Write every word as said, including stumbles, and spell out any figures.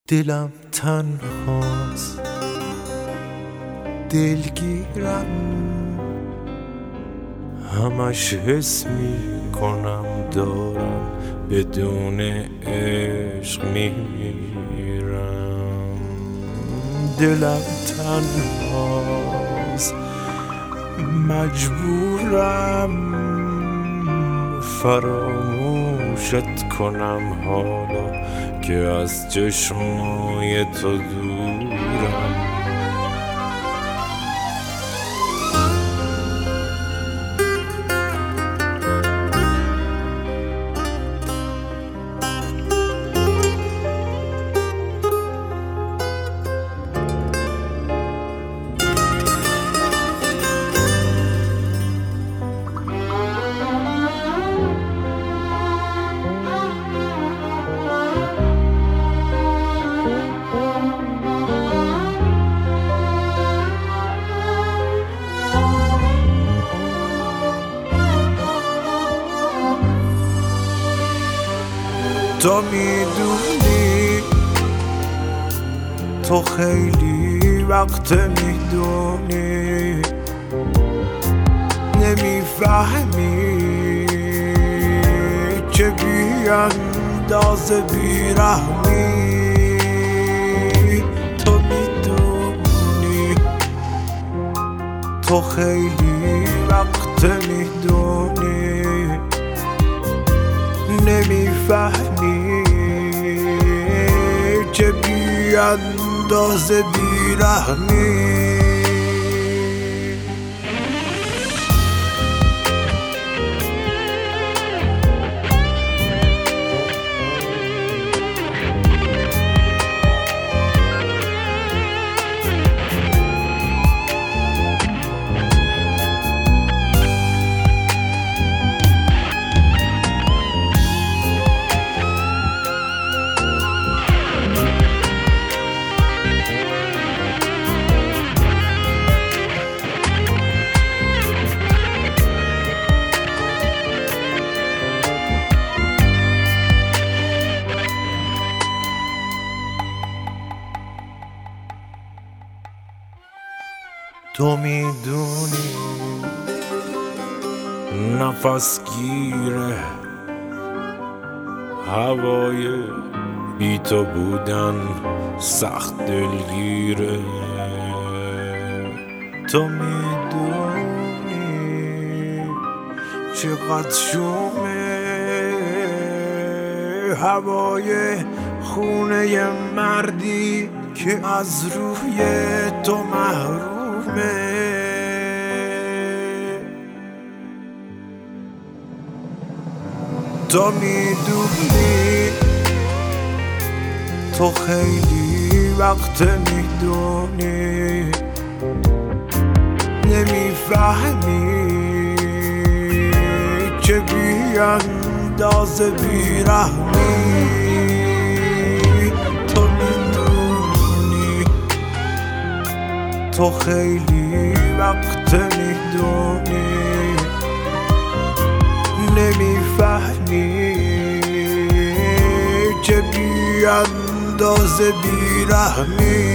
دلم تنهاست، دلگیرم، همش حس می کنم دارم بدون عشق میمیرم. دلم تنهاست، مجبورم فراموشت کنم حالا که از چشمای تو دورم. تو میدونی، تو خیلی وقت میدونی، نمیفهمی که بیاندازه بیرحمی. تو میدونی، تو خیلی وقت میدونی، نمیفهمی که بیاندازه بیرحمی. تو میدونی، نفس گیره هوای بی تو بودن، سخت دلگیره. تو میدونی چقدر شومه هوای خونه مردی که از روی تو محرومه. تو میدونی، تو خیلی وقت میدونی، نمیفهمی که بیاندازه بیرحمی. تو میدونی، تو خیلی وقت میدونی، نمیفهمی که بیاندازه بیرحمی.